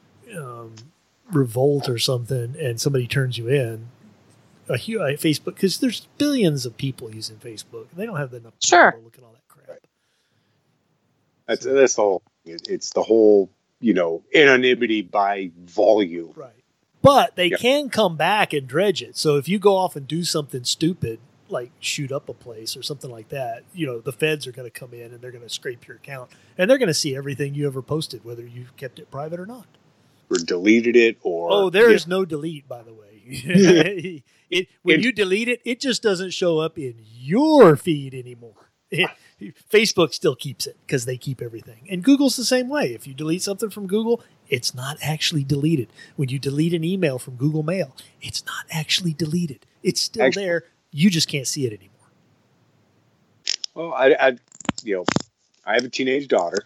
revolt or something, and somebody turns you in, a Facebook, because there's billions of people using Facebook, and they don't have enough people to look at all that crap. That's the whole. It's the whole. Anonymity by volume. Right. But they can come back and dredge it. So if you go off and do something stupid, like shoot up a place or something like that, the feds are going to come in and they're going to scrape your account, and they're going to see everything you ever posted, whether you kept it private or not. Or deleted it, or... Oh, there is no delete, by the way. When you delete it, it just doesn't show up in your feed anymore. Facebook still keeps it because they keep everything. And Google's the same way. If you delete something from Google, it's not actually deleted. When you delete an email from Google Mail, it's not actually deleted. It's still there. You just can't see it anymore. Well, I have a teenage daughter.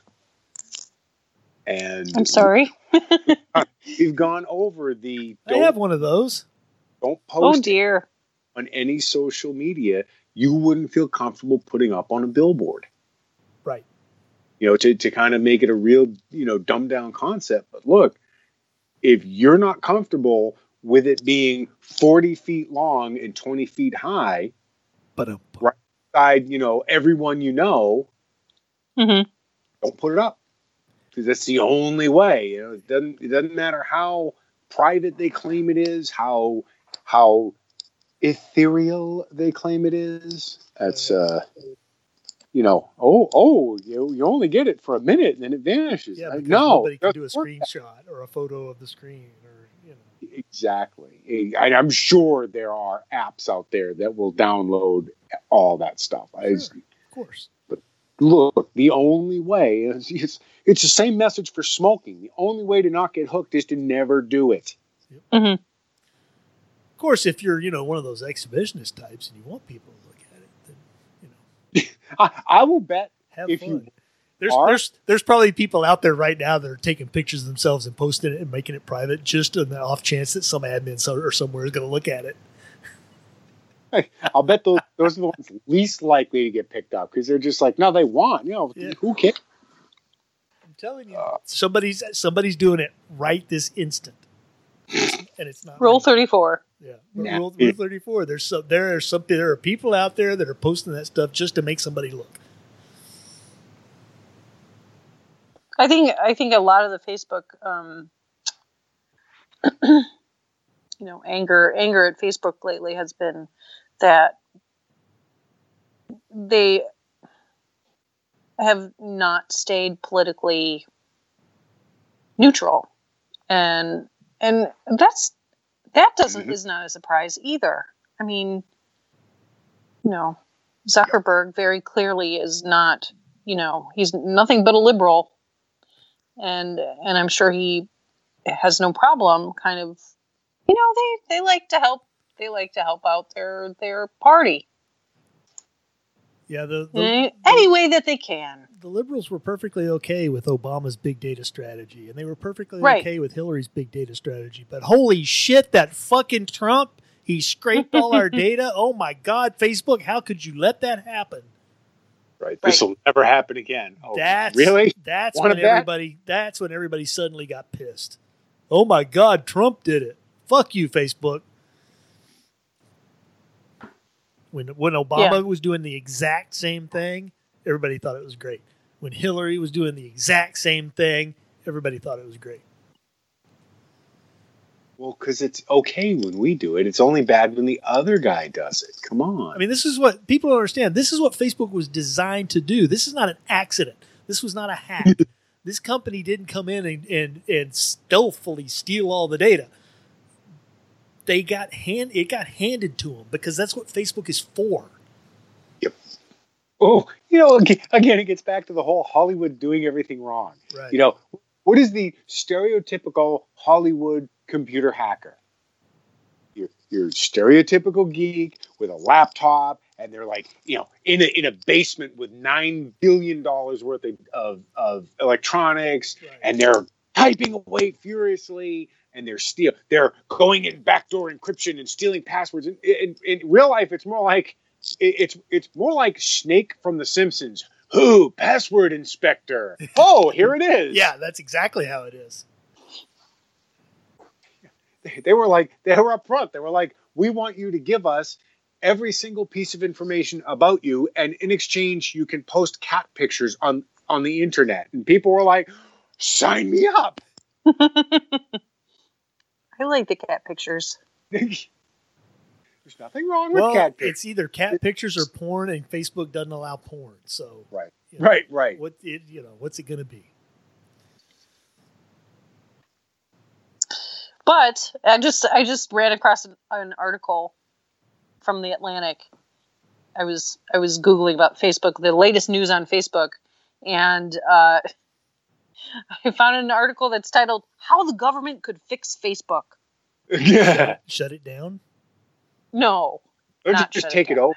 And I'm sorry. We've gone over the... I have one of those. Don't post dear. On any social media you wouldn't feel comfortable putting up on a billboard. Right. To kind of make it a real, dumbed down concept. But look, if you're not comfortable with it being 40 feet long and 20 feet high, but right beside, everyone don't put it up. Because that's the only way. It doesn't matter how private they claim it is, how ethereal they claim it is. That's you only get it for a minute and then it vanishes. Yeah, nobody can do a screenshot or a photo of the screen, or Exactly. I'm sure there are apps out there that will download all that stuff. Sure, of course. But look, the only way is it's the same message for smoking. The only way to not get hooked is to never do it. Yep. Mm-hmm. Of course, if you're, one of those exhibitionist types and you want people to look at it, then, I will bet have fun. There's probably people out there right now that are taking pictures of themselves and posting it and making it private just on the off chance that some admin or somewhere is going to look at it. I'll bet those are the ones least likely to get picked up because they're just like, no, they want, who cares? I'm telling you, somebody's doing it right this instant. And it's not Rule 34. Yeah, Rule 34. There are people out there that are posting that stuff just to make somebody look. I think a lot of the Facebook, anger at Facebook lately has been that they have not stayed politically neutral, and that is not a surprise either. I mean, Zuckerberg very clearly is not, he's nothing but a liberal, and I'm sure he has no problem kind of, they like to help out their party. Yeah, any way that they can. The liberals were perfectly okay with Obama's big data strategy, and they were perfectly okay with Hillary's big data strategy. But holy shit, that fucking Trump, he scraped all our data. Oh my God, Facebook, how could you let that happen? Right. This will never happen again. Oh, really? That's when everybody suddenly got pissed. Oh my God, Trump did it. Fuck you, Facebook. When Obama was doing the exact same thing, everybody thought it was great. When Hillary was doing the exact same thing, everybody thought it was great. Well, because it's okay when we do it. It's only bad when the other guy does it. Come on. I mean, this is what people don't understand. This is what Facebook was designed to do. This is not an accident. This was not a hack. This company didn't come in and stealthily steal all the data. It got handed to them because that's what Facebook is for. Yep. Oh, again, it gets back to the whole Hollywood doing everything wrong. Right. What is the stereotypical Hollywood computer hacker? Your stereotypical geek with a laptop, and they're like, in a basement with $9 billion worth of electronics, right. And they're typing away furiously, and they're going in backdoor encryption and stealing passwords. In real life, it's more like Snake from The Simpsons. Who? Password inspector. Oh, here it is. Yeah, that's exactly how it is. They were up front. They were like, we want you to give us every single piece of information about you, and in exchange, you can post cat pictures on the internet. And people were like, sign me up. I like the cat pictures. There's nothing wrong with cat pictures. It's either cat pictures or porn, and Facebook doesn't allow porn. So right. Right. What's it going to be? But I just ran across an article from The Atlantic. I was Googling about Facebook, the latest news on Facebook, and I found an article that's titled "How the Government Could Fix Facebook." Yeah. Shut it down? No. Or just take it over.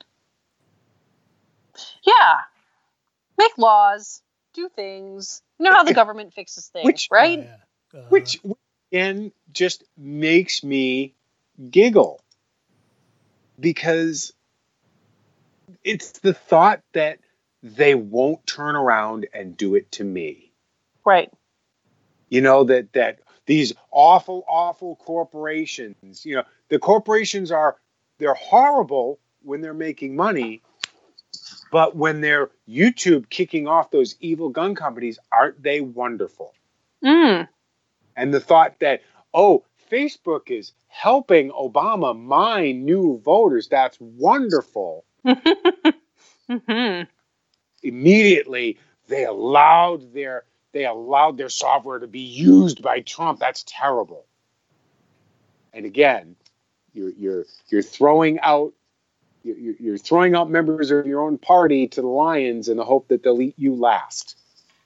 Yeah. Make laws. Do things. You know how the government fixes things, right? Oh, yeah. Which again just makes me giggle. Because it's the thought that they won't turn around and do it to me. Right. That these awful corporations, the corporations they're horrible when they're making money, but when they're YouTube kicking off those evil gun companies, aren't they wonderful? Mm. And the thought that, Facebook is helping Obama mine new voters, that's wonderful. Mm-hmm. Immediately, they allowed their software to be used by Trump. That's terrible. And again, you're throwing out members of your own party to the lions in the hope that they'll eat you last.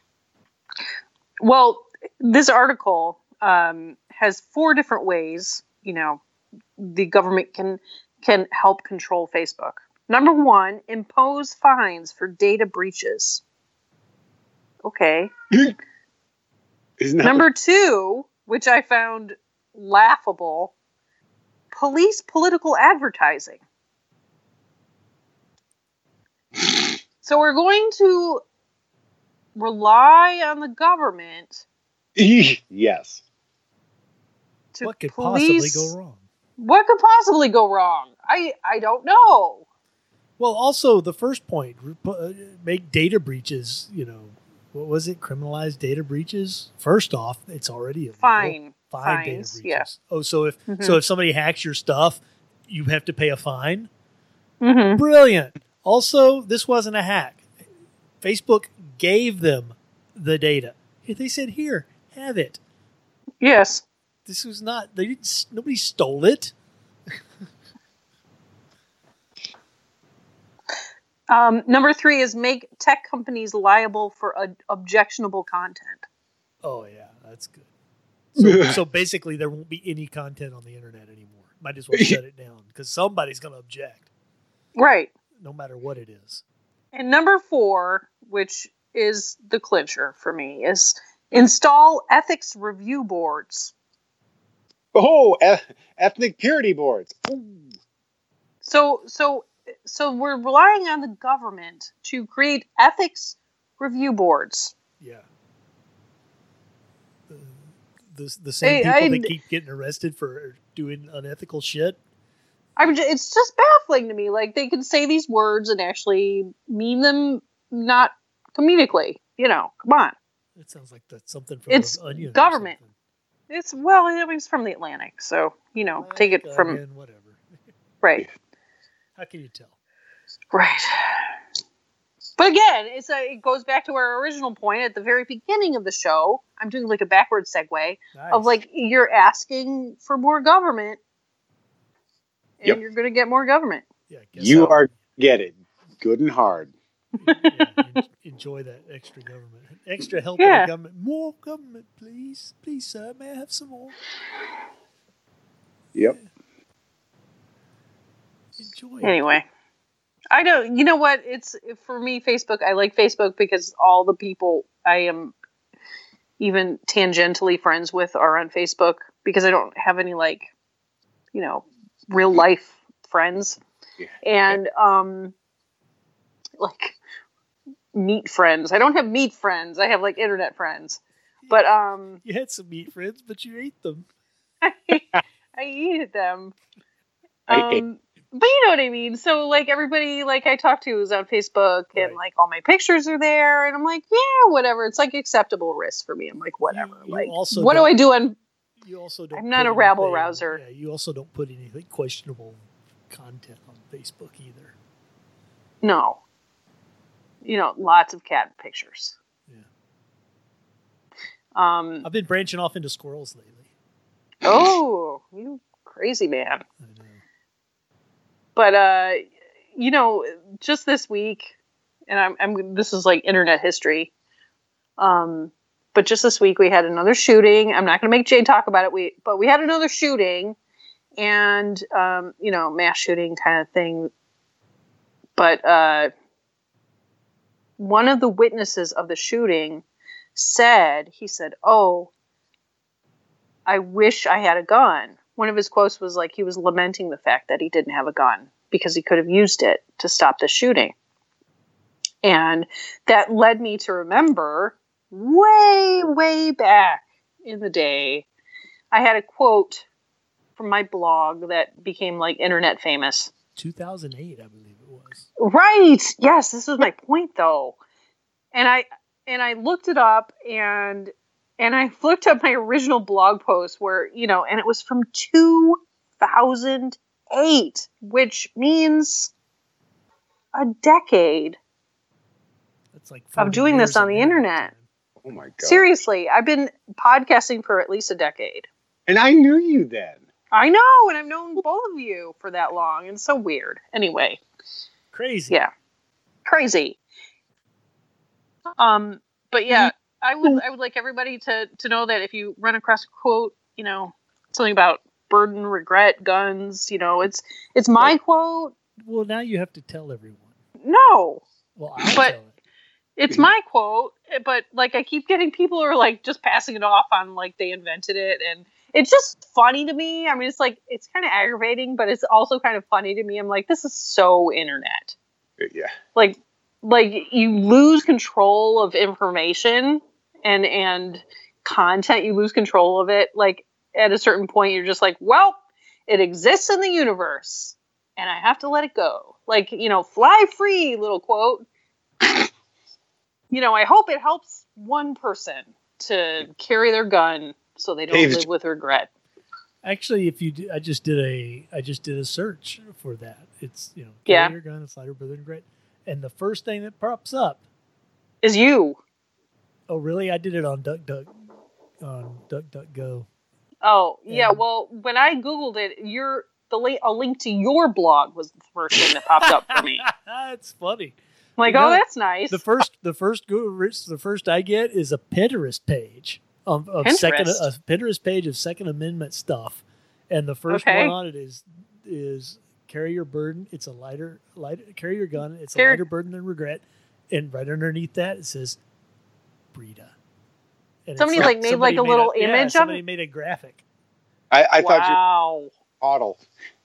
Well, this article has 4 different ways, the government can help control Facebook. Number 1, impose fines for data breaches. Okay. Number 2, which I found laughable, police political advertising. So we're going to rely on the government. Yes. What could possibly go wrong? What could possibly go wrong? I don't know. Well, also the first point, make data breaches, what was it? Criminalize data breaches? First off, it's already illegal. Fines, data breaches. Yeah. Oh, so if somebody hacks your stuff, you have to pay a fine? Mm-hmm. Brilliant. Also, this wasn't a hack. Facebook gave them the data. They said, "Here, have it." Yes. This was not. Nobody stole it. Number 3 is make tech companies liable for objectionable content. Oh yeah, that's good. So basically, there won't be any content on the internet anymore. Might as well shut it down because somebody's going to object, right? No matter what it is. And number 4, which is the clincher for me, is install ethics review boards. Oh, ethnic purity boards. Ooh. So we're relying on the government to create ethics review boards. Yeah. The same people that keep getting arrested for doing unethical shit. It's just baffling to me. Like, they can say these words and actually mean them not comedically. Come on. It sounds like that's something from it's Onion. Government. It's from the Atlantic, so take it from whatever. Right. How can you tell? Right. But again, it goes back to our original point at the very beginning of the show. I'm doing like a backwards segue of like, you're asking for more government, and you're going to get more government. Yeah, you are getting good and hard. Enjoy that extra government, extra help in the government. More government, please, sir. May I have some more? Yep. Enjoy. Anyway. I don't, you know what? It's for me, Facebook. I like Facebook because all the people I am even tangentially friends with are on Facebook, because I don't have any real life friends. And, like meat friends. I don't have meat friends. I have like internet friends, but, you had some meat friends, but you ate them. I ate them. But you know what I mean? So, like, everybody, like, I talk to is on Facebook, and, like, all my pictures are there, and I'm like, yeah, whatever. It's, like, acceptable risk for me. I'm like, whatever. You like, also what do I do on... You also don't I'm not a rabble-rouser. Yeah, you also don't put anything questionable content on Facebook either. No. Lots of cat pictures. Yeah. I've been branching off into squirrels lately. Oh, you crazy man. I know. But, just this week, and this is like internet history. But just this week we had another shooting. I'm not going to make Jay talk about it. But we had another shooting, and, mass shooting kind of thing. But, one of the witnesses of the shooting said, oh, I wish I had a gun. One of his quotes was like, he was lamenting the fact that he didn't have a gun because he could have used it to stop the shooting. And that led me to remember way, way back in the day, I had a quote from my blog that became like internet famous. 2008, I believe it was. Right. Yes. This was my point though. And I looked it up, and I looked up my original blog post where, and it was from 2008, which means a decade. That's like of doing this on the internet. Oh my God. Seriously, I've been podcasting for at least a decade. And I knew you then. I know, and I've known both of you for that long. It's so weird. Anyway. Crazy. Yeah. Crazy. But yeah, I would like everybody to know that if you run across a quote, something about burden, regret, guns, it's my quote. Well, now you have to tell everyone. No. Well, I'll tell it. It's my quote, but like I keep getting people who are like just passing it off on like they invented it, and it's just funny to me. I mean, it's like, it's kind of aggravating, but it's also kind of funny to me. I'm like, this is so internet. Yeah. Like you lose control of information and content. You lose control of it. Like at a certain point, you're just like, well, it exists in the universe and I have to let it go. Like, fly free, little quote. I hope it helps one person to carry their gun so they don't live with regret. Actually, if you do, I just did a search for that. It's, carry your gun and fly with regret. And the first thing that pops up is you. Oh, really? I did it on DuckDuckGo. Oh, yeah. Well, when I Googled it, a link to your blog was the first thing that popped up for me. That's funny. I'm like, oh, that's nice. The first I get is a Pinterest page of Pinterest page of Second Amendment stuff, and the first one on it is carry your burden. It's a lighter. Carry your gun. It's a lighter burden than regret. And right underneath that, it says, Brita. And somebody made like a little image of it? Somebody made a graphic. I thought you model.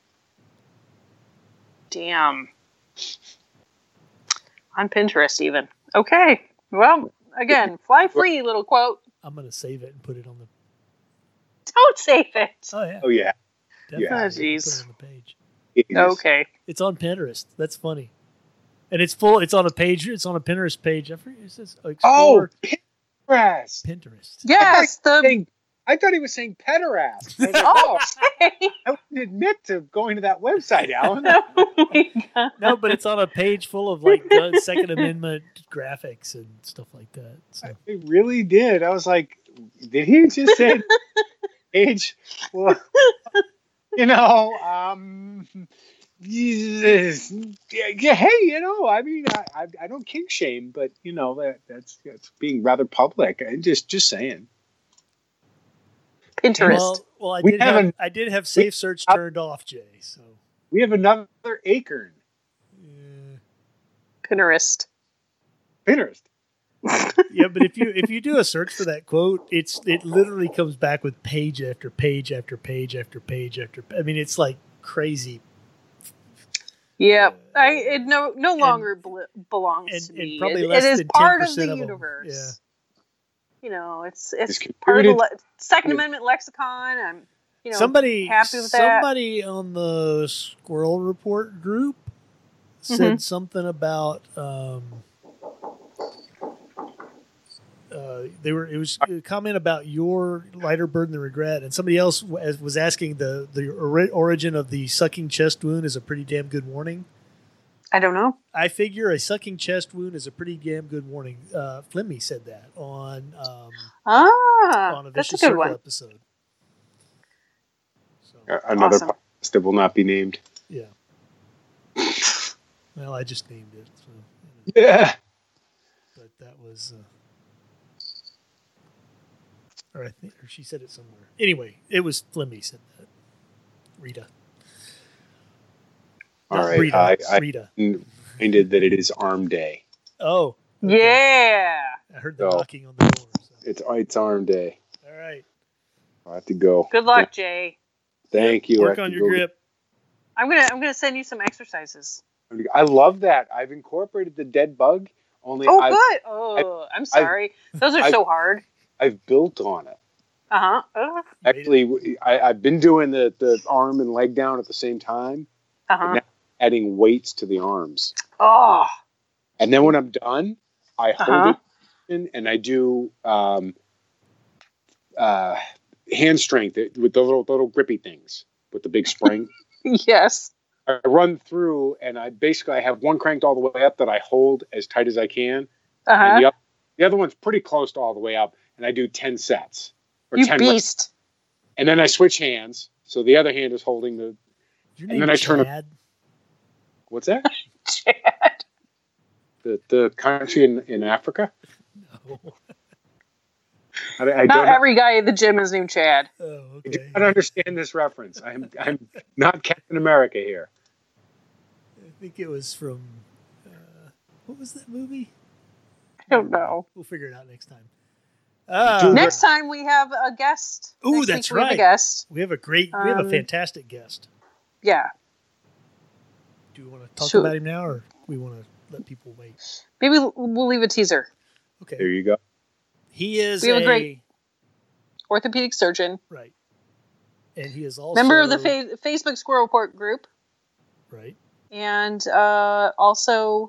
Damn. On Pinterest even. Okay. Well, again, fly free little quote. I'm going to save it and put it on the... Don't save it. Oh, yeah. Oh, yeah. Definitely. Oh, Put jeez. it on the page. Okay. It's on Pinterest. That's funny. And it's full. It's on a page. It's on a Pinterest page. I forget, it says Explore Pinterest. Pinterest. Yes. I thought he was saying pederast. I was like, Okay. I wouldn't admit to going to that website, Alan. Oh my God. No, but it's on a page full of Second Amendment graphics and stuff like that. So. He really did. I was like, did he just say page? Well, yeah, hey, I mean, I don't kink shame, but that's being rather public. I'm just saying. Pinterest. Well, I did have safe search turned off, Jay. So we have another acorn. Pinterest. Yeah, but if you do a search for that quote, it literally comes back with page after page after page after page after. I mean, it's like crazy. Yeah, it no longer belongs to me. Probably it is than part of 10% the them. universe. Yeah. It's part of the Second Yeah. Amendment lexicon. I'm somebody happy with that. Somebody on the Squirrel Report group said something about it was a comment about your lighter burden than regret, and somebody else was asking the origin of the sucking chest wound is a pretty damn good warning. I don't know. I figure a sucking chest wound is a pretty damn good warning. Flemmy said that on a Vicious Circle episode. So, another awesome. podcast that will not be named. Yeah. Well, I just named it. So, Yeah. But that was, or she said it somewhere. Anyway, it was Flemmy said that. Rita. All right. Rita. I reminded that it is Arm Day. Oh. Okay. Yeah. I heard the knocking on the door. So. It's Arm Day. All right. I have to go. Good luck, Jay. Thank you. Work on your grip. I'm gonna send you some exercises. I love that. I've incorporated the dead bug. Good. I'm sorry. Those are so hard. I've built on it. Actually, I've been doing the arm and leg down at the same time. Now adding weights to the arms. Oh. And then when I'm done, I hold it and I do hand strength with the little grippy things with the big spring. Yes. I run through and I have one cranked all the way up that I hold as tight as I can. And the other one's pretty close to all the way up, and I do 10 sets. You 10 beast. Reps. And then I switch hands, so the other hand is holding the. Your name I turn. Chad? What's that? Chad. The country in Africa. No. Not every guy at the gym is named Chad. Oh, okay. I do not understand this reference. I'm not Captain America here. I think it was from what was that movie? I don't know. We'll figure it out next time. Next time we have a guest. Oh, that's right. We have a guest. We have a fantastic guest. Yeah. Do we want to talk about him now, or we want to let people wait? Maybe we'll leave a teaser. Okay. There you go. He is a great orthopedic surgeon. Right. And he is also member of the Facebook Squirrel Report group. Right. And also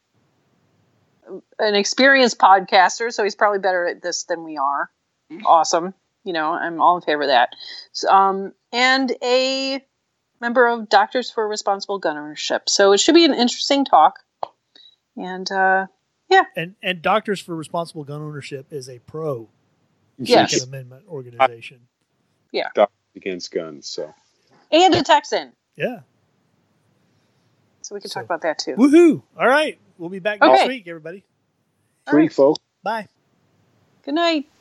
an experienced podcaster, so he's probably better at this than we are. Awesome. I'm all in favor of that. So, and a member of Doctors for Responsible Gun Ownership. So it should be an interesting talk. And yeah. And Doctors for Responsible Gun Ownership is a pro Second Amendment organization. Yeah. Doctors Against Guns. So. And a Texan. Yeah. So we can talk about that too. Woohoo! All right. We'll be back next week, everybody. Sweet, folks. Bye. Good night.